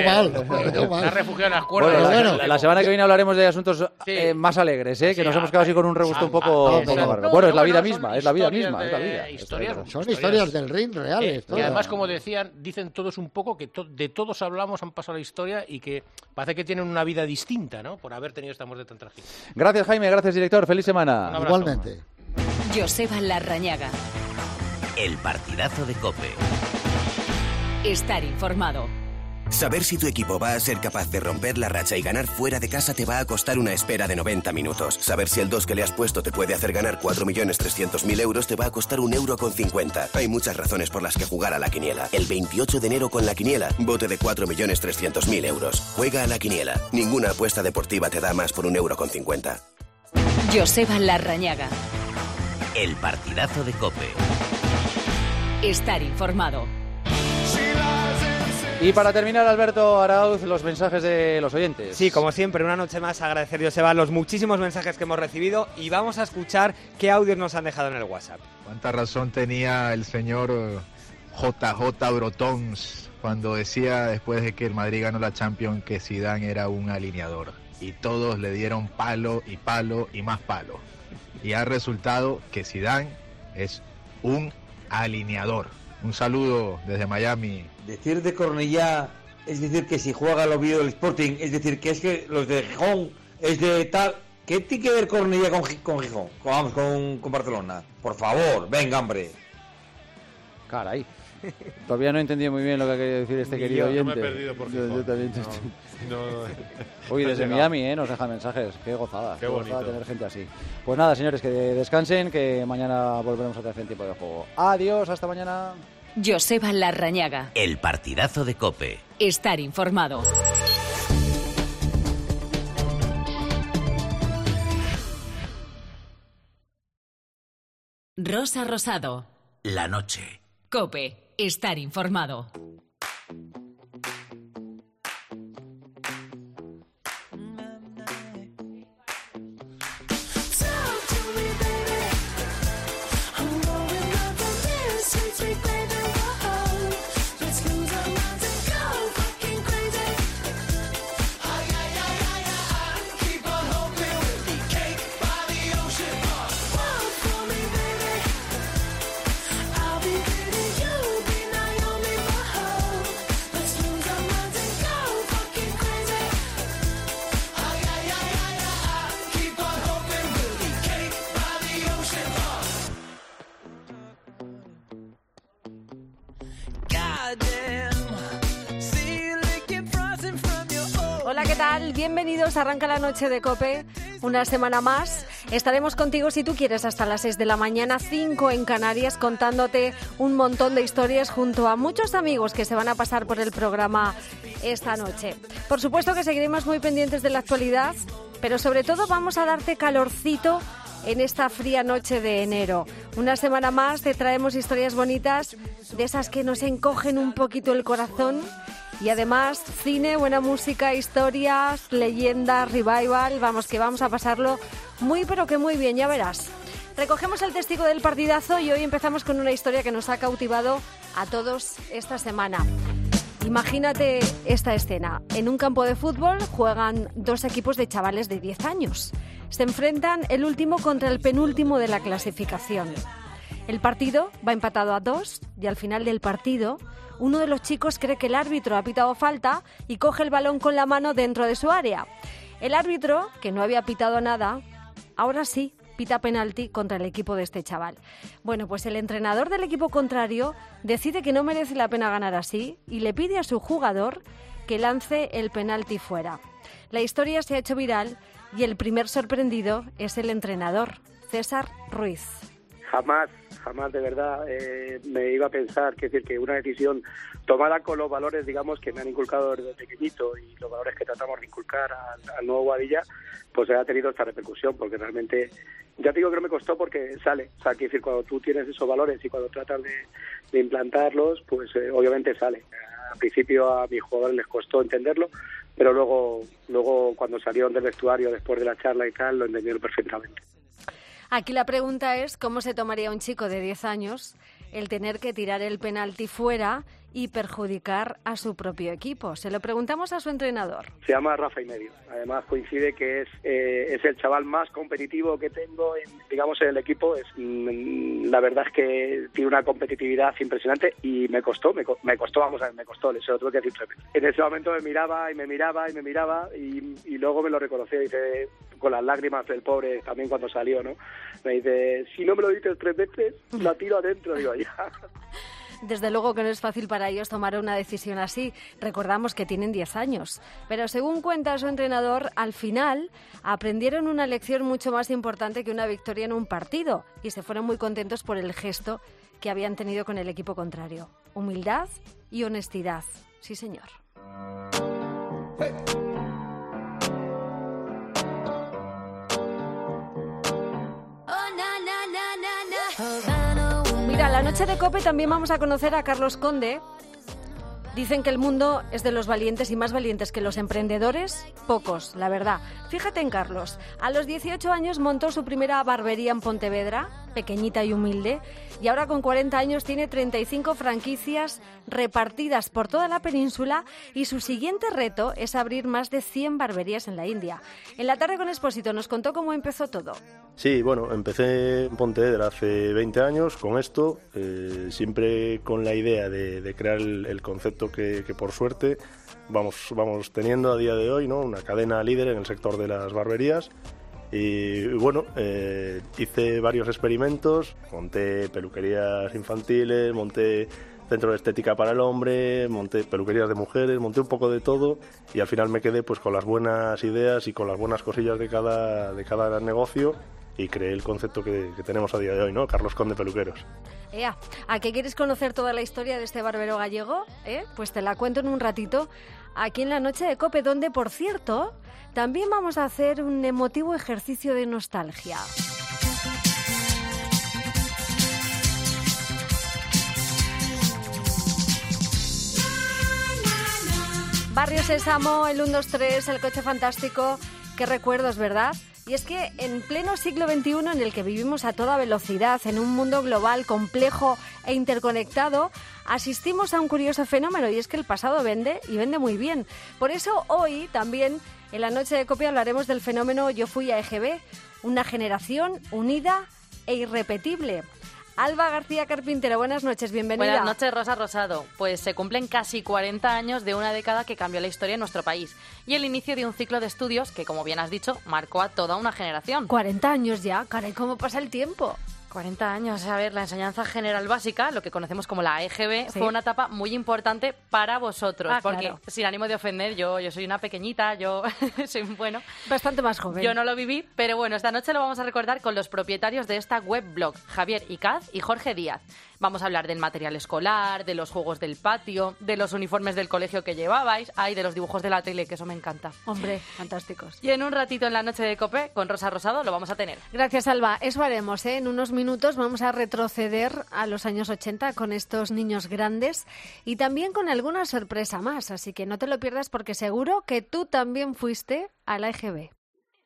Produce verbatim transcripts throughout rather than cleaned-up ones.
mal, lo veo mal. Se ha refugiado en las cuerdas. Bueno, la, bueno. la, la semana que viene hablaremos de asuntos Sí. eh, más alegres, ¿eh? Que Sí, nos hemos quedado así con un regusto un poco, ah, un poco no, amargo. no, Bueno, no, es la vida no, misma, son es la vida historias misma, de- es la vida. historias. Son historias del ring reales. Eh, y todas. además, como decían, dicen todos un poco que to- de todos hablamos, han pasado la historia y que parece que tienen una vida distinta, ¿no? Por haber tenido esta muerte tan trágica. Gracias, Jaime, gracias, director. Feliz Un semana. abrazo. Igualmente. Joseba Larrañaga. El partidazo de COPE. Estar informado. Saber si tu equipo va a ser capaz de romper la racha y ganar fuera de casa te va a costar una espera de noventa minutos. Saber si el dos que le has puesto te puede hacer ganar cuatro millones trescientos mil euros te va a costar un euro con cincuenta. Hay muchas razones por las que jugar a la quiniela. El veintiocho de enero con la quiniela, bote de cuatro millones trescientos mil euros. Juega a la quiniela. Ninguna apuesta deportiva te da más por un euro con cincuenta. Joseba Larrañaga. El partidazo de COPE. Estar informado. Y para terminar, Alberto Arauz, los mensajes de los oyentes. Sí, como siempre, una noche más agradecer, Joseba, los muchísimos mensajes que hemos recibido y vamos a escuchar qué audios nos han dejado en el WhatsApp. Cuánta razón tenía el señor J J Brotons cuando decía después de que el Madrid ganó la Champions que Zidane era un alineador y todos le dieron palo y palo y más palo y ha resultado que Zidane es un alineador. Un saludo desde Miami. Decir de Cornellá es decir que si juega el Oviedo el Sporting, es decir que es que los de Gijón es de tal. ¿Qué tiene que ver Cornellá con, con Gijón? Con, vamos, con, con Barcelona. Por favor, venga, hombre. Caray. Todavía no he entendido muy bien lo que ha querido decir este Ni querido yo, oyente. no me he perdido por yo, Gijón. yo también. No, no, Uy, no desde has Miami, ¿eh? Nos dejan mensajes. Qué gozada. Qué Qué gozada bonito. tener gente así. Pues nada, señores, que descansen, que mañana volveremos a tener tiempo de juego. Adiós, hasta mañana. Joseba Larrañaga. El partidazo de COPE. Estar informado. Rosa Rosado. La noche. COPE. Estar informado. Hola, ¿qué tal? Bienvenidos, arranca la noche de COPE, una semana más. Estaremos contigo si tú quieres hasta las seis de la mañana, cinco en Canarias, contándote un montón de historias junto a muchos amigos que se van a pasar por el programa esta noche. Por supuesto que seguiremos muy pendientes de la actualidad, pero sobre todo vamos a darte calorcito en esta fría noche de enero. Una semana más te traemos historias bonitas, de esas que nos encogen un poquito el corazón. Y además, cine, buena música, historias, leyendas, revival. Vamos, que vamos a pasarlo muy, pero que muy bien, ya verás. Recogemos el testigo del partidazo y hoy empezamos con una historia que nos ha cautivado a todos esta semana. Imagínate esta escena. En un campo de fútbol juegan dos equipos de chavales de diez años. Se enfrentan el último contra el penúltimo de la clasificación. El partido va empatado a dos y al final del partido uno de los chicos cree que el árbitro ha pitado falta y coge el balón con la mano dentro de su área. El árbitro, que no había pitado nada, ahora sí pita penalti contra el equipo de este chaval. Bueno, pues el entrenador del equipo contrario decide que no merece la pena ganar así y le pide a su jugador que lance el penalti fuera. La historia se ha hecho viral y el primer sorprendido es el entrenador, César Ruiz. Jamás, jamás de verdad eh, me iba a pensar que, es decir, que una decisión tomada con los valores, digamos, que me han inculcado desde pequeñito y los valores que tratamos de inculcar al, al nuevo Boadilla, pues ha tenido esta repercusión, porque realmente, ya te digo que no me costó porque sale. O sea, que decir, cuando tú tienes esos valores y cuando tratas de, de implantarlos, pues eh, obviamente sale. Al principio a mis jugadores les costó entenderlo, pero luego, luego cuando salieron del vestuario después de la charla y tal, lo entendieron perfectamente. Aquí la pregunta es cómo se tomaría un chico de diez años el tener que tirar el penalti fuera y perjudicar a su propio equipo? Se lo preguntamos a su entrenador. Se llama Rafa y medio. Además coincide que es eh, es el chaval más competitivo que tengo, en, digamos, en el equipo. Es mm, la verdad es que tiene una competitividad impresionante y me costó, me, me costó, vamos a ver, me costó, se lo tuve que decir tres veces. En ese momento me miraba y me miraba y me miraba y, y luego me lo reconoció, dice, con las lágrimas del pobre también cuando salió, ¿no? Me dice, si no me lo dices tres veces, la tiro adentro, digo, ya. Desde luego que no es fácil para ellos tomar una decisión así. Recordamos que tienen diez años. Pero según cuenta su entrenador, al final aprendieron una lección mucho más importante que una victoria en un partido y se fueron muy contentos por el gesto que habían tenido con el equipo contrario. Humildad y honestidad. Sí, señor. Hey. Mira, la noche de COPE también vamos a conocer a Carlos Conde. Dicen que el mundo es de los valientes y más valientes que los emprendedores, pocos, la verdad. Fíjate en Carlos. A los dieciocho años montó su primera barbería en Pontevedra, pequeñita y humilde, y ahora con cuarenta años tiene treinta y cinco franquicias repartidas por toda la península y su siguiente reto es abrir más de cien barberías en la India. En la tarde con Expósito nos contó cómo empezó todo. Sí, bueno, empecé en Pontevedra hace veinte años con esto, eh, siempre con la idea de, de crear el, el concepto que, que por suerte vamos, vamos teniendo a día de hoy, ¿no? Una cadena líder en el sector de las barberías. Y bueno, eh, hice varios experimentos, monté peluquerías infantiles, monté centro de estética para el hombre, monté peluquerías de mujeres, monté un poco de todo y al final me quedé pues con las buenas ideas y con las buenas cosillas de cada, de cada negocio y creé el concepto que, que tenemos a día de hoy, ¿no? Carlos Conde Peluqueros. Ea, ¿a qué quieres conocer toda la historia de este barbero gallego? ¿Eh? Pues te la cuento en un ratito aquí en la noche de COPE, donde, por cierto, también vamos a hacer un emotivo ejercicio de nostalgia. Barrio Sésamo, el uno dos tres, el coche fantástico. Qué recuerdos, ¿verdad? Y es que en pleno siglo veintiuno, en el que vivimos a toda velocidad, en un mundo global, complejo e interconectado, asistimos a un curioso fenómeno, y es que el pasado vende, y vende muy bien. Por eso hoy también, en la noche de COPE, hablaremos del fenómeno Yo Fui a E G B, una generación unida e irrepetible. Alba García Carpintero, buenas noches, bienvenida. Buenas noches, Rosa Rosado. Pues se cumplen casi cuarenta años de una década que cambió la historia en nuestro país y el inicio de un ciclo de estudios que, como bien has dicho, marcó a toda una generación. cuarenta años ya, caray, ¿cómo pasa el tiempo? cuarenta años, a ver, la enseñanza general básica, lo que conocemos como la E G B, ¿Sí? fue una etapa muy importante para vosotros, Ah, porque claro. sin ánimo de ofender, yo, yo soy una pequeñita, yo soy, bueno... Bastante más joven. Yo no lo viví, pero bueno, esta noche lo vamos a recordar con los propietarios de esta webblog, Javier Icaz y Jorge Díaz. Vamos a hablar del material escolar, de los juegos del patio, de los uniformes del colegio que llevabais, ay, de los dibujos de la tele, que eso me encanta. Hombre, fantásticos. Y en un ratito en la noche de COPE, con Rosa Rosado, lo vamos a tener. Gracias, Alba. Eso haremos, ¿eh? En unos minutos vamos a retroceder a los años ochenta con estos niños grandes y también con alguna sorpresa más. Así que no te lo pierdas porque seguro que tú también fuiste a la E G B.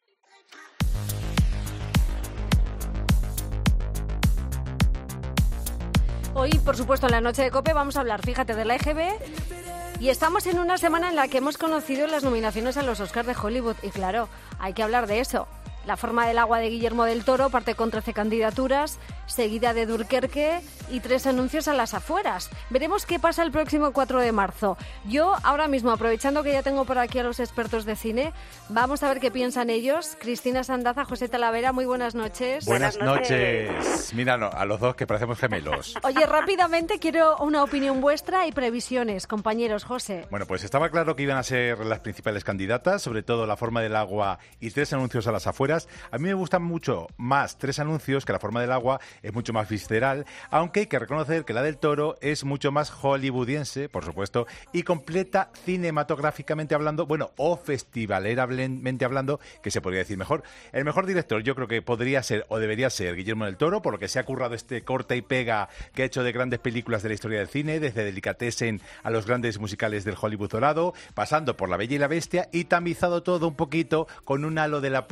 Hoy, por supuesto, en la noche de COPE vamos a hablar, fíjate, de la E G B. Y estamos en una semana en la que hemos conocido las nominaciones a los Oscars de Hollywood. Y claro, hay que hablar de eso. La forma del agua de Guillermo del Toro parte con trece candidaturas, seguida de Dunkerque y tres anuncios a las afueras. Veremos qué pasa el próximo cuatro de marzo. Yo, ahora mismo, aprovechando que ya tengo por aquí a los expertos de cine, vamos a ver qué piensan ellos. Cristina Sandaza, José Talavera, muy buenas noches. Buenas noches. Mira, a los dos que parecemos gemelos. Oye, rápidamente quiero una opinión vuestra y previsiones, compañeros. José. Bueno, pues estaba claro que iban a ser las principales candidatas, sobre todo La forma del agua y tres anuncios a las afueras. A mí me gustan mucho más tres anuncios, que La forma del agua es mucho más visceral, aunque hay que reconocer que la del Toro es mucho más hollywoodiense, por supuesto, y completa cinematográficamente hablando, bueno, o festivaleramente hablando, que se podría decir mejor. El mejor director yo creo que podría ser o debería ser Guillermo del Toro, por lo que se ha currado este corta y pega que ha hecho de grandes películas de la historia del cine, desde Delicatessen a los grandes musicales del Hollywood dorado, pasando por La Bella y la Bestia y tamizado todo un poquito con un halo de La parisina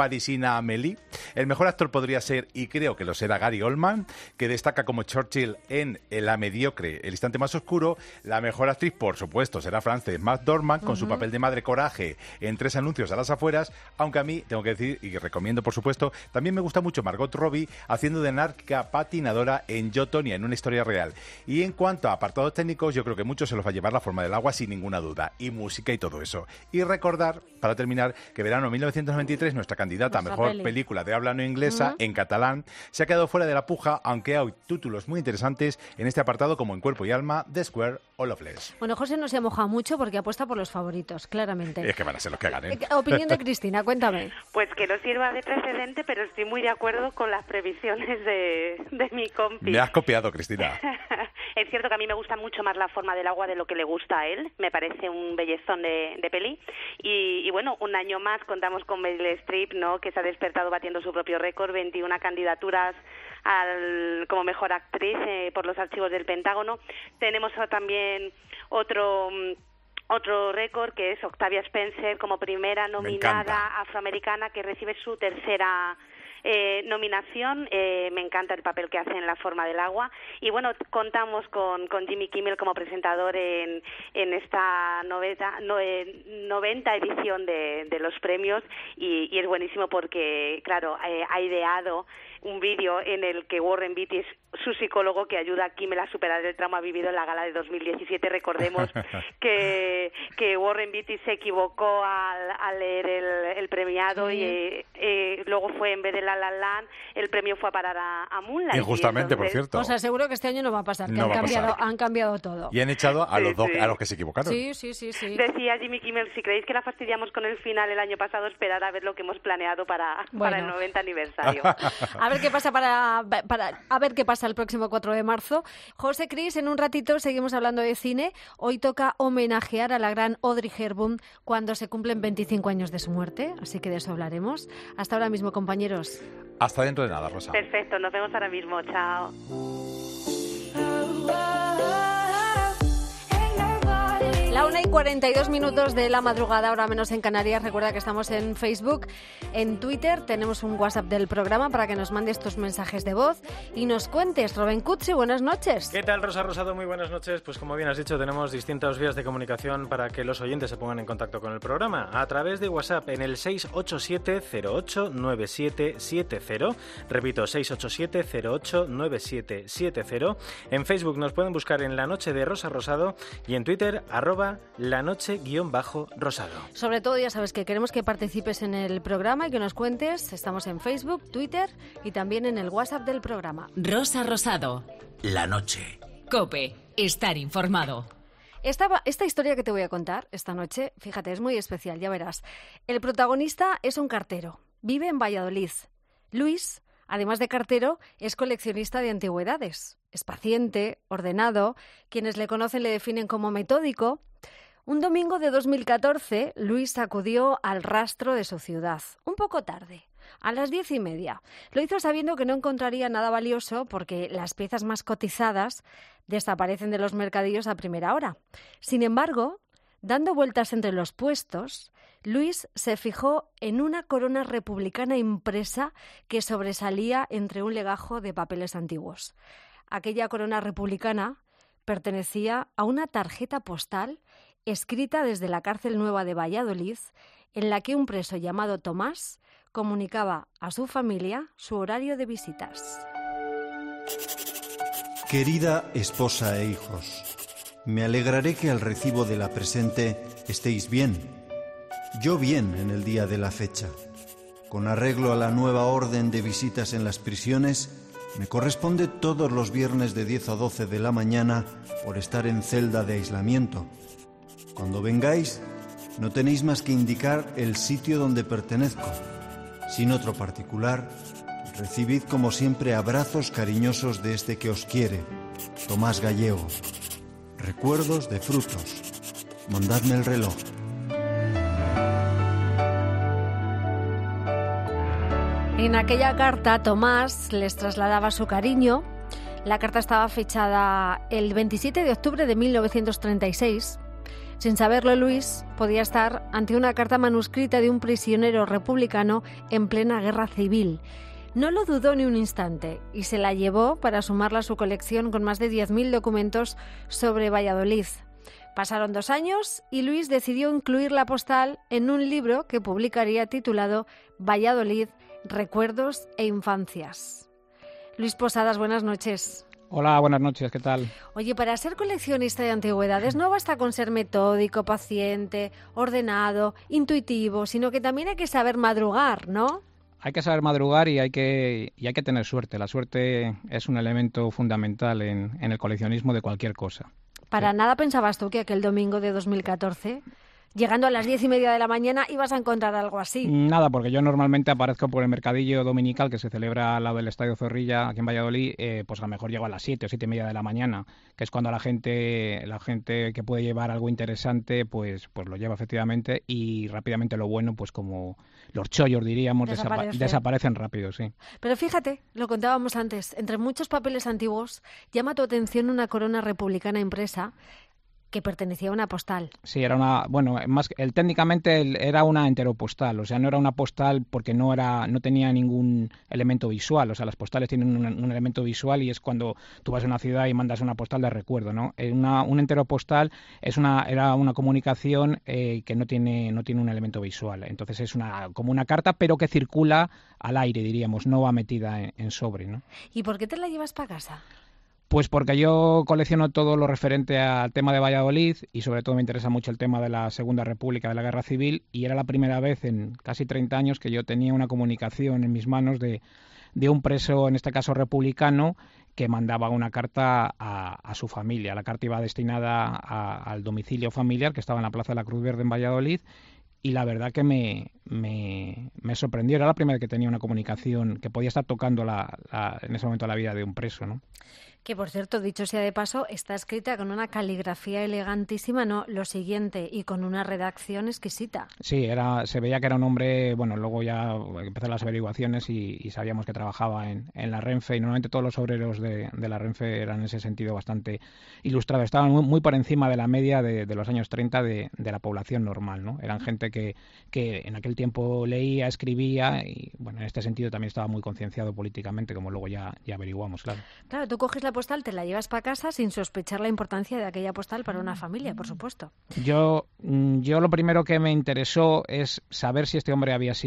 Anna Amelie. El mejor actor podría ser, y creo que lo será, Gary Oldman, que destaca como Churchill en La mediocre, El instante más oscuro. La mejor actriz, por supuesto, será Frances McDormand, con uh-huh. su papel de Madre Coraje en Tres anuncios a las afueras, aunque a mí, tengo que decir, y recomiendo por supuesto, también me gusta mucho Margot Robbie haciendo de narca patinadora en Yo, Tonya, en Una historia real. Y en cuanto a apartados técnicos, yo creo que mucho se los va a llevar La forma del agua sin ninguna duda, y música y todo eso. Y recordar, para terminar, que verano mil novecientos noventa y tres, nuestra candidata a mejor peli. película de habla no inglesa, uh-huh. en catalán, se ha quedado fuera de la puja, aunque hay títulos muy interesantes en este apartado como En cuerpo y alma, The Square o Loveless. Bueno, José no se ha mojado mucho porque apuesta por los favoritos, claramente. Es que van a ser los que ganen. Opinión de Cristina, cuéntame. Pues que no sirva de precedente, pero estoy muy de acuerdo con las previsiones de, de mi compi. Me has copiado, Cristina. Es cierto que a mí me gusta mucho más La forma del agua de lo que le gusta a él. Me parece un bellezón de, de peli. Y, y bueno, un año más contamos con Meryl Streep, ¿no?, que se ha despertado batiendo su propio récord, veintiuna candidaturas al, como mejor actriz eh, por los archivos del Pentágono. Tenemos también otro... Otro récord, que es Octavia Spencer como primera nominada afroamericana que recibe su tercera eh, nominación. Eh, me encanta el papel que hace en La forma del agua. Y bueno, contamos con, con Jimmy Kimmel como presentador en, en esta noventa, no, eh, noventa edición de, de los premios y, y es buenísimo porque, claro, eh, ha ideado un vídeo en el que Warren Beatty es su psicólogo que ayuda a Kimmel a superar el trauma vivido en la gala de dos mil diecisiete. Recordemos que, que Warren Beatty se equivocó al, al leer el, el premiado sí. y eh, eh, luego fue, en vez de La La Land, el premio fue a parar a, a Moonlight. Injustamente, entonces, por cierto. Os aseguro que este año no va a pasar, que no han, cambiado, pasar. han cambiado todo. Y han echado a sí, los dos, sí. a los que se equivocaron. Sí, sí, sí, sí. Decía Jimmy Kimmel, si creéis que la fastidiamos con el final el año pasado, esperad a ver lo que hemos planeado para, bueno. para el noventa aniversario. A ver qué pasa para, para a ver qué pasa el próximo cuatro de marzo. José, Cris, en un ratito seguimos hablando de cine. Hoy toca homenajear a la gran Audrey Hepburn cuando se cumplen veinticinco años de su muerte, así que de eso hablaremos. Hasta ahora mismo, compañeros. Hasta dentro de nada, Rosa. Perfecto, nos vemos ahora mismo. Chao. La una y cuarenta y dos minutos de la madrugada, ahora menos en Canarias. Recuerda que estamos en Facebook, en Twitter, tenemos un WhatsApp del programa para que nos mandes tus mensajes de voz y nos cuentes. Rubén Cutsi, buenas noches. ¿Qué tal, Rosa Rosado? Muy buenas noches. Pues como bien has dicho, tenemos distintas vías de comunicación para que los oyentes se pongan en contacto con el programa. A través de WhatsApp en el seis ocho siete cero ocho nueve siete siete cero. Repito, seis ocho siete cero ocho nueve siete siete cero. En Facebook nos pueden buscar en La Noche de Rosa Rosado y en Twitter, arroba La Noche guión bajo Rosado. Sobre todo, ya sabes que queremos que participes en el programa y que nos cuentes. Estamos en Facebook, Twitter y también en el WhatsApp del programa. Rosa Rosado. La Noche. COPE. Estar informado. Esta, esta historia que te voy a contar esta noche, fíjate, es muy especial, ya verás. El protagonista es un cartero. Vive en Valladolid. Luis, además de cartero, es coleccionista de antigüedades. Es paciente, ordenado. Quienes le conocen le definen como metódico. Un domingo de dos mil catorce, Luis acudió al rastro de su ciudad, un poco tarde, a las diez y media. Lo hizo sabiendo que no encontraría nada valioso porque las piezas más cotizadas desaparecen de los mercadillos a primera hora. Sin embargo, dando vueltas entre los puestos, Luis se fijó en una corona republicana impresa que sobresalía entre un legajo de papeles antiguos. Aquella corona republicana pertenecía a una tarjeta postal escrita desde la cárcel nueva de Valladolid, en la que un preso llamado Tomás comunicaba a su familia su horario de visitas. Querida esposa e hijos, me alegraré que al recibo de la presente estéis bien. Yo bien en el día de la fecha. Con arreglo a la nueva orden de visitas en las prisiones, me corresponde todos los viernes de diez a doce de la mañana por estar en celda de aislamiento. Cuando vengáis, no tenéis más que indicar el sitio donde pertenezco. Sin otro particular, recibid como siempre abrazos cariñosos de este que os quiere, Tomás Gallego. Recuerdos de frutos. Mandadme el reloj. En aquella carta, Tomás les trasladaba su cariño. La carta estaba fechada el veintisiete de octubre de mil novecientos treinta y seis. Sin saberlo, Luis podía estar ante una carta manuscrita de un prisionero republicano en plena guerra civil. No lo dudó ni un instante y se la llevó para sumarla a su colección con más de diez mil documentos sobre Valladolid. Pasaron dos años y Luis decidió incluir la postal en un libro que publicaría titulado Valladolid, Recuerdos e Infancias. Luis Posadas, buenas noches. Hola, buenas noches, ¿qué tal? Oye, para ser coleccionista de antigüedades no basta con ser metódico, paciente, ordenado, intuitivo, sino que también hay que saber madrugar, ¿no? Hay que saber madrugar y hay que, y hay que tener suerte. La suerte es un elemento fundamental en, en el coleccionismo de cualquier cosa. ¿Para sí. nada pensabas tú que aquel domingo de dos mil catorce, llegando a las diez y media de la mañana, ibas a encontrar algo así? Nada, porque yo normalmente aparezco por el mercadillo dominical que se celebra al lado del Estadio Zorrilla, aquí en Valladolid, eh, pues a lo mejor llego a las siete o siete y media de la mañana, que es cuando la gente la gente que puede llevar algo interesante, pues pues lo lleva efectivamente, y rápidamente lo bueno, pues como los chollos, diríamos, Desaparece. desapa- desaparecen rápido, sí. Pero fíjate, lo contábamos antes, entre muchos papeles antiguos, llama tu atención una corona republicana impresa que pertenecía a una postal. Sí, era una, bueno, más el técnicamente el, era una enteropostal, o sea, no era una postal porque no era, no tenía ningún elemento visual, o sea, las postales tienen un, un elemento visual y es cuando tú vas a una ciudad y mandas una postal de recuerdo, ¿no? Una, un enteropostal es una, era una comunicación eh, que no tiene, no tiene un elemento visual, entonces es una, como una carta, pero que circula al aire, diríamos, no va metida en, en sobre, ¿no? ¿Y por qué te la llevas para casa? Pues porque yo colecciono todo lo referente al tema de Valladolid y sobre todo me interesa mucho el tema de la Segunda República, de la Guerra Civil, y era la primera vez en casi treinta años que yo tenía una comunicación en mis manos de, de un preso, en este caso republicano, que mandaba una carta a, a su familia. La carta iba destinada a, al domicilio familiar que estaba en la Plaza de la Cruz Verde en Valladolid. Y la verdad que me, me, me sorprendió. Era la primera vez que tenía una comunicación que podía estar tocando la, la, en ese momento la vida de un preso, ¿no? Que, por cierto, dicho sea de paso, está escrita con una caligrafía elegantísima, ¿no? Lo siguiente, y con una redacción exquisita. Sí, era, se veía que era un hombre, bueno, luego ya empezaron las averiguaciones y, y sabíamos que trabajaba en, en la Renfe, y normalmente todos los obreros de, de la Renfe eran en ese sentido bastante ilustrados. Estaban muy, muy por encima de la media de, de los años treinta de, de la población normal, ¿no? Eran gente que, que en aquel tiempo leía, escribía y, bueno, en este sentido también estaba muy concienciado políticamente, como luego ya, ya averiguamos, claro. Claro, tú coges la postal, te la llevas para casa sin sospechar la importancia de aquella postal para una familia, por supuesto. Yo, yo lo primero que me interesó es saber si este hombre había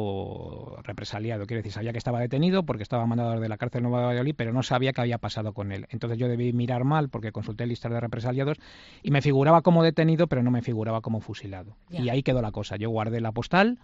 sido represaliado. Quiero decir, sabía que estaba detenido porque estaba mandado de la cárcel de Nueva Valladolid, pero no sabía qué había pasado con él. Entonces yo debí mirar mal porque consulté listas de represaliados y me figuraba como detenido, pero no me figuraba como fusilado. Ya. Y ahí quedó la cosa. Yo guardé la postal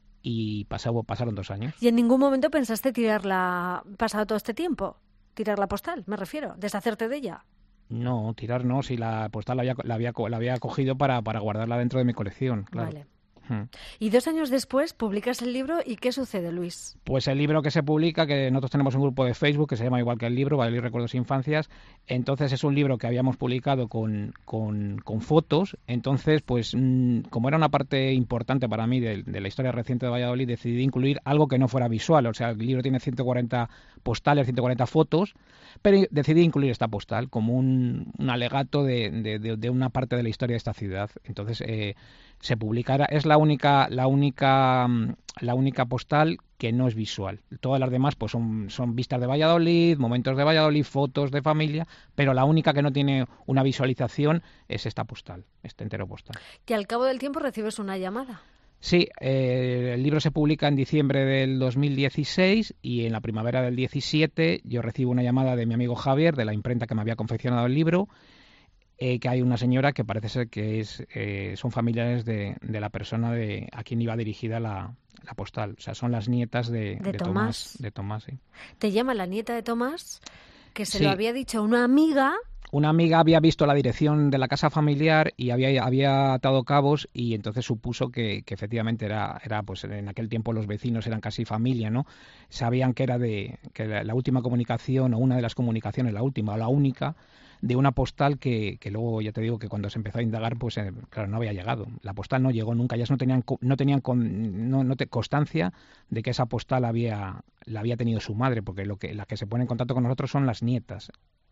y pasó, pasaron dos años. ¿Y en ningún momento pensaste tirarla, pasado todo este tiempo? Tirar la postal, me refiero, deshacerte de ella. No, tirar no, si la postal la había, la había, la había cogido para, para guardarla dentro de mi colección, claro. Vale. Y dos años después publicas el libro y ¿qué sucede, Luis? Pues el libro que se publica, que nosotros tenemos un grupo de Facebook que se llama igual que el libro, Valladolid Recuerdos e Infancias, entonces es un libro que habíamos publicado con, con, con fotos, entonces pues mmm, como era una parte importante para mí de, de la historia reciente de Valladolid, decidí incluir algo que no fuera visual, o sea, el libro tiene ciento cuarenta postales, ciento cuarenta fotos, pero decidí incluir esta postal como un, un alegato de, de, de, de una parte de la historia de esta ciudad, entonces eh, se publicará, es la única la única la única postal que no es visual. Todas las demás pues son, son vistas de Valladolid, momentos de Valladolid, fotos de familia, pero la única que no tiene una visualización es esta postal, este entero postal. Y al cabo del tiempo recibes una llamada. Sí, eh, el libro se publica en diciembre del dos mil dieciséis y en la primavera del diecisiete yo recibo una llamada de mi amigo Javier, de la imprenta que me había confeccionado el libro, Eh, que hay una señora que parece ser que es eh, son familiares de, de la persona de a quien iba dirigida la, la postal. O sea, son las nietas de, de, de Tomás. Tomás. De Tomás, sí. Te llama la nieta de Tomás, que se sí. lo había dicho a una amiga. Una amiga había visto la dirección de la casa familiar y había, había atado cabos y entonces supuso que, que efectivamente era, era, pues en aquel tiempo los vecinos eran casi familia, ¿no? Sabían que era de que la, la última comunicación o una de las comunicaciones, la última o la única, de una postal que, que luego ya te digo que cuando se empezó a indagar pues eh, claro, no había llegado, la postal no llegó nunca, ellas no tenían no tenían con, no, no te, constancia de que esa postal había la había tenido su madre, porque lo que las que se ponen en contacto con nosotros son las nietas.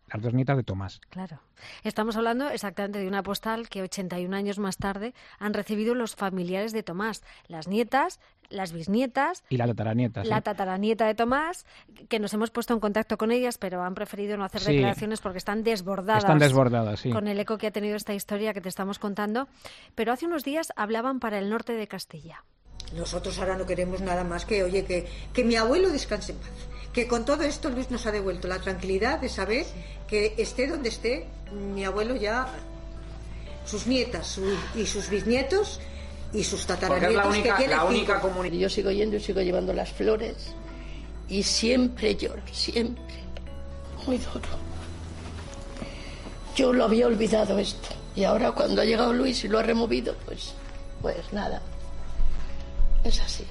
las dos nietas de Tomás. Claro. Estamos hablando exactamente de una postal que ochenta y un años más tarde han recibido los familiares de Tomás, las nietas, las bisnietas y la tataranieta. La ¿sí? tataranieta de Tomás, que nos hemos puesto en contacto con ellas, pero han preferido no hacer sí. declaraciones porque están desbordadas. Están desbordadas, sí. Con el eco que ha tenido esta historia que te estamos contando. Pero hace unos días hablaban para el norte de Castilla. Nosotros ahora no queremos nada más que, oye, que, que mi abuelo descanse en paz. Que con todo esto Luis nos ha devuelto la tranquilidad de saber que esté donde esté, mi abuelo ya, sus nietas su, y sus bisnietos y sus tataranietos única, que tiene la única cinco. comunidad. Yo sigo yendo y sigo llevando las flores y siempre lloro, siempre. Muy duro. Yo lo había olvidado esto y ahora cuando ha llegado Luis y lo ha removido, pues, pues nada. Es así.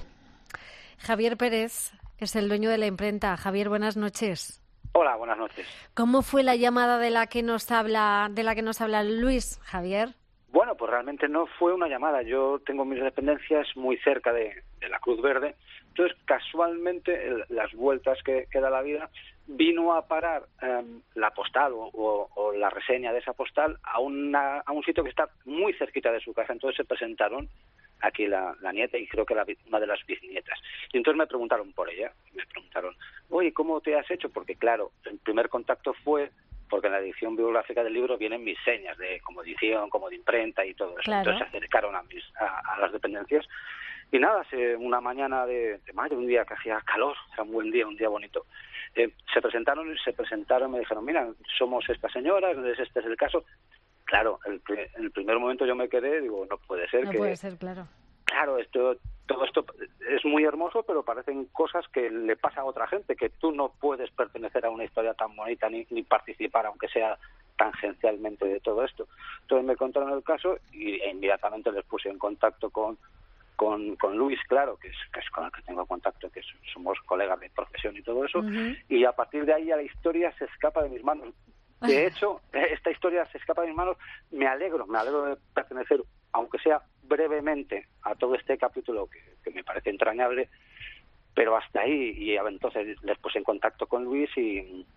Javier Pérez es el dueño de la imprenta. Javier, buenas noches. Hola, buenas noches. ¿Cómo fue la llamada de la que nos habla, de la que nos habla Luis, Javier? Bueno, pues realmente no fue una llamada. Yo tengo mis dependencias muy cerca de, de la Cruz Verde. Entonces, casualmente, el, las vueltas que, que da la vida, vino a parar eh, la postal o, o, o la reseña de esa postal a, una, a un sitio que está muy cerquita de su casa. Entonces se presentaron aquí la, la nieta y creo que la, una de las bisnietas. Y entonces me preguntaron por ella. Me preguntaron, oye, ¿cómo te has hecho? Porque claro, el primer contacto fue porque en la edición bibliográfica del libro vienen mis señas de como edición, como de imprenta y todo eso. Claro. Entonces se acercaron a, mis, a, a las dependencias. Y nada, se, una mañana de, de mayo, un día que hacía calor, era un buen día, un día bonito, eh, se presentaron y se presentaron, me dijeron, mira, somos estas señoras, este es el caso. Claro, el, en el primer momento yo me quedé, digo, no puede ser no que... No puede ser, claro. Claro, esto, todo esto es muy hermoso, pero parecen cosas que le pasa a otra gente, que tú no puedes pertenecer a una historia tan bonita ni, ni participar, aunque sea tangencialmente de todo esto. Entonces me contaron el caso y e inmediatamente les puse en contacto con con, con Luis, claro, que es, que es con el que tengo contacto, que somos colegas de profesión y todo eso, uh-huh. Y a partir de ahí la historia se escapa de mis manos. De hecho, esta historia se escapa de mis manos. Me alegro, me alegro de pertenecer, aunque sea brevemente, a todo este capítulo que, que me parece entrañable, pero hasta ahí. Y entonces les puse en contacto con Luis y,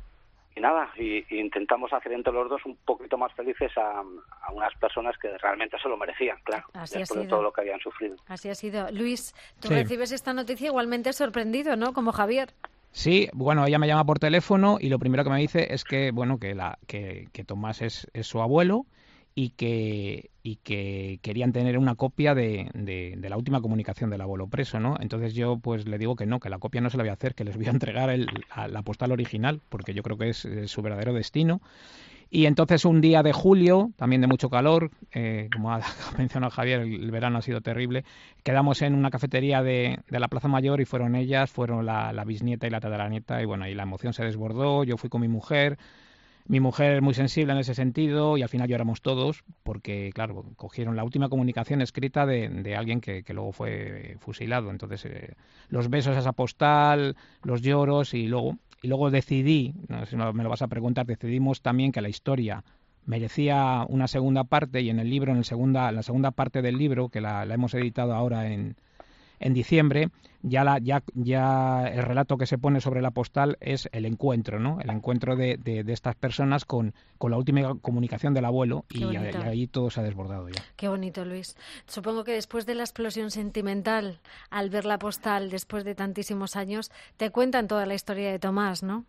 y nada, y, y intentamos hacer entre los dos un poquito más felices a, a unas personas que realmente se lo merecían, claro, Así después ha de sido. todo lo que habían sufrido. Así ha sido. Luis, tú Sí. recibes esta noticia igualmente sorprendido, ¿no? Como Javier. Sí, bueno, ella me llama por teléfono y lo primero que me dice es que, bueno, que la que, que Tomás es, es su abuelo y que y que querían tener una copia de, de, de la última comunicación del abuelo preso, ¿no? Entonces yo pues le digo que no, que la copia no se la voy a hacer, que les voy a entregar el, a la postal original, porque yo creo que es, es su verdadero destino. Y entonces un día de julio, también de mucho calor, eh, como ha mencionado Javier, el, el verano ha sido terrible, quedamos en una cafetería de, de la Plaza Mayor y fueron ellas, fueron la, la bisnieta y la tataranieta, y bueno, y la emoción se desbordó, yo fui con mi mujer, mi mujer es muy sensible en ese sentido y al final lloramos todos porque, claro, cogieron la última comunicación escrita de, de alguien que, que luego fue fusilado. Entonces, eh, los besos a esa postal, los lloros y luego y luego decidí, no sé si me lo vas a preguntar, decidimos también que la historia merecía una segunda parte y en el libro, en el segunda, en la segunda parte del libro, que la, la hemos editado ahora en, en diciembre, ya, la, ya, ya el relato que se pone sobre la postal es el encuentro, ¿no? El encuentro de, de, de estas personas con, con la última comunicación del abuelo y, y ahí todo se ha desbordado ya. Qué bonito, Luis. Supongo que después de la explosión sentimental, al ver la postal después de tantísimos años, te cuentan toda la historia de Tomás, ¿no?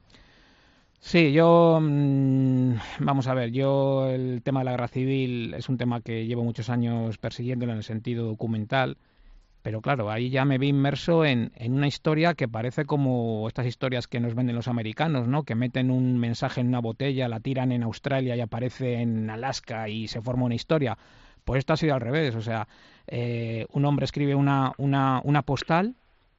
Sí, yo, mmm, vamos a ver, yo el tema de la guerra civil es un tema que llevo muchos años persiguiéndolo en el sentido documental. Pero claro, ahí ya me vi inmerso en, en una historia que parece como estas historias que nos venden los americanos, ¿no? Que meten un mensaje en una botella, la tiran en Australia y aparece en Alaska y se forma una historia. Pues esto ha sido al revés, o sea, eh, un hombre escribe una, una, una postal,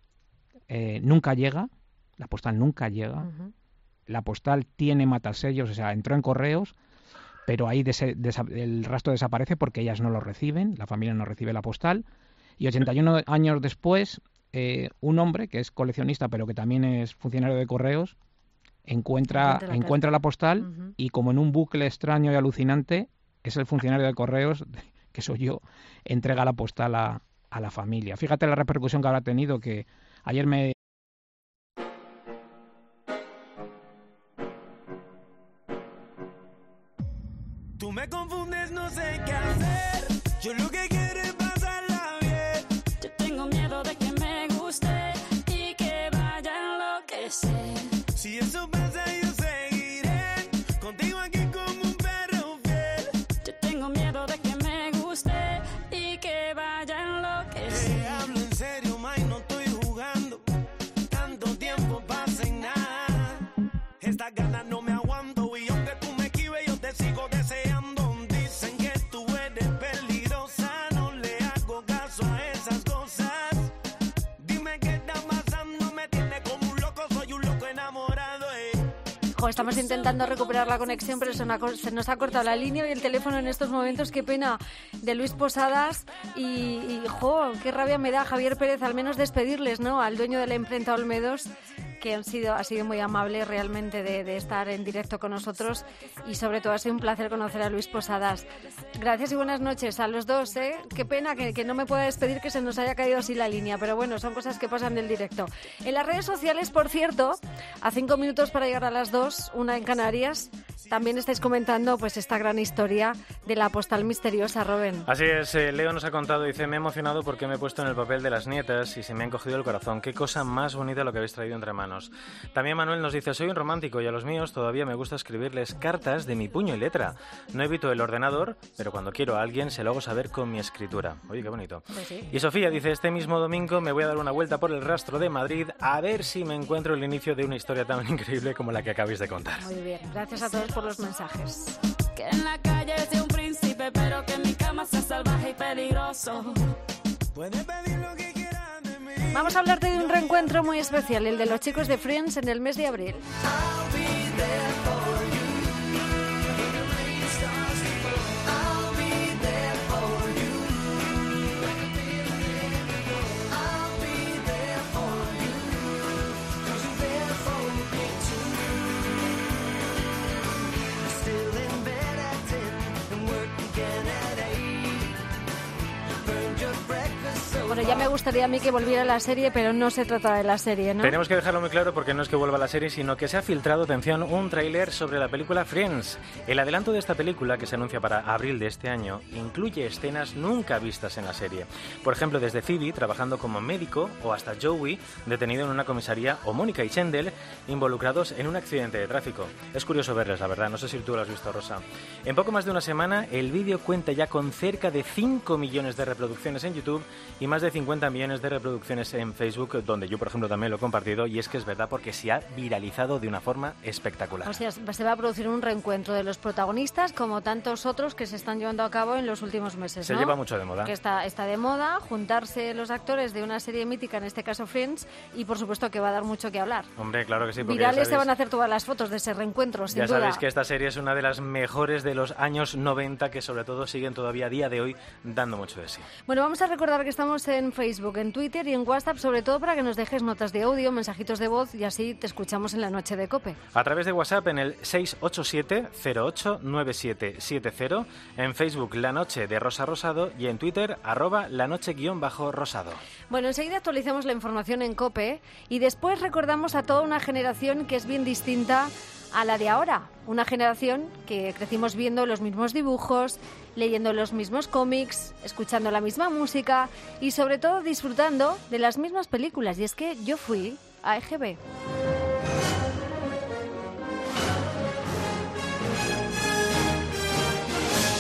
eh, nunca llega, la postal nunca llega, uh-huh. La postal tiene matasellos, o sea, entró en correos, pero ahí desa- desa- el rastro desaparece porque ellas no lo reciben, la familia no recibe la postal. Y ochenta y uno años después, eh, un hombre que es coleccionista, pero que también es funcionario de correos, encuentra, la, encuentra la postal uh-huh. Y como en un bucle extraño y alucinante, es el funcionario de correos, que soy yo, entrega la postal a, a la familia. Fíjate la repercusión que habrá tenido, que ayer me... Jo, estamos intentando recuperar la conexión, pero se, una, se nos ha cortado la línea y el teléfono en estos momentos. Qué pena, de Luis Posadas. Y, y jo, qué rabia me da Javier Pérez, al menos despedirles, ¿no? Al dueño de la imprenta Olmedos, que han sido, ha sido muy amable realmente de, de estar en directo con nosotros, y sobre todo ha sido un placer conocer a Luis Posadas. Gracias y buenas noches a los dos, ¿eh? Qué pena que, que no me pueda despedir, que se nos haya caído así la línea, pero bueno, son cosas que pasan en el directo. En las redes sociales, por cierto, a cinco minutos para llegar a las dos, una en Canarias, también estáis comentando pues esta gran historia de la postal misteriosa, Robin. Así es, eh, Leo nos ha contado, dice, me he emocionado porque me he puesto en el papel de las nietas y se me han cogido el corazón. Qué cosa más bonita lo que habéis traído entre manos. También Manuel nos dice, soy un romántico y a los míos todavía me gusta escribirles cartas de mi puño y letra. No evito el ordenador, pero cuando quiero a alguien se lo hago saber con mi escritura. Oye, qué bonito. Pues sí. Y Sofía dice, este mismo domingo me voy a dar una vuelta por el rastro de Madrid a ver si me encuentro el inicio de una historia tan increíble como la que acabáis de contar. Muy bien, gracias a todos por los mensajes. Que en la calle es de un príncipe, pero que en mi cama sea salvaje y peligroso. Puede pedir lo que quiera de mí. Vamos a hablarte de un reencuentro muy especial, el de los chicos de Friends en el mes de abril. Bueno, ya me gustaría a mí que volviera la serie, pero no se trata de la serie, ¿no? Tenemos que dejarlo muy claro porque no es que vuelva la serie, sino que se ha filtrado, atención, un tráiler sobre la película Friends. El adelanto de esta película, que se anuncia para abril de este año, incluye escenas nunca vistas en la serie. Por ejemplo, desde Phoebe, trabajando como médico, o hasta Joey, detenido en una comisaría, o Mónica y Chandler, involucrados en un accidente de tráfico. Es curioso verles, la verdad, no sé si tú lo has visto, Rosa. En poco más de una semana, el vídeo cuenta ya con cerca de cinco millones de reproducciones en YouTube y más de cincuenta millones de reproducciones en Facebook, donde yo, por ejemplo, también lo he compartido, y es que es verdad porque se ha viralizado de una forma espectacular. O sea, se va a producir un reencuentro de los protagonistas, como tantos otros que se están llevando a cabo en los últimos meses, Se ¿no? lleva mucho de moda. Que está, está de moda juntarse los actores de una serie mítica, en este caso Friends, y por supuesto que va a dar mucho que hablar. Hombre, claro que sí. Porque Virales ya sabéis, se van a hacer todas las fotos de ese reencuentro, sin ya duda. sabéis que esta serie es una de las mejores de los años noventa, que sobre todo siguen todavía a día de hoy dando mucho de sí. Bueno, vamos a recordar que estamos en Facebook, en Twitter y en WhatsApp, sobre todo para que nos dejes notas de audio, mensajitos de voz, y así te escuchamos en la noche de COPE. A través de WhatsApp en el seis ocho siete cero ocho nueve siete siete cero, en Facebook La Noche de Rosa Rosado y en Twitter arroba la noche guión bajo rosado. Bueno, enseguida actualizamos la información en COPE y después recordamos a toda una generación que es bien distinta a la de ahora. Una generación que crecimos viendo los mismos dibujos, leyendo los mismos cómics, escuchando la misma música y sobre todo disfrutando de las mismas películas. Y es que yo fui a E G B.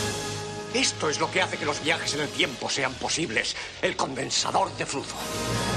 Esto es lo que hace que los viajes en el tiempo sean posibles. El condensador de flujo.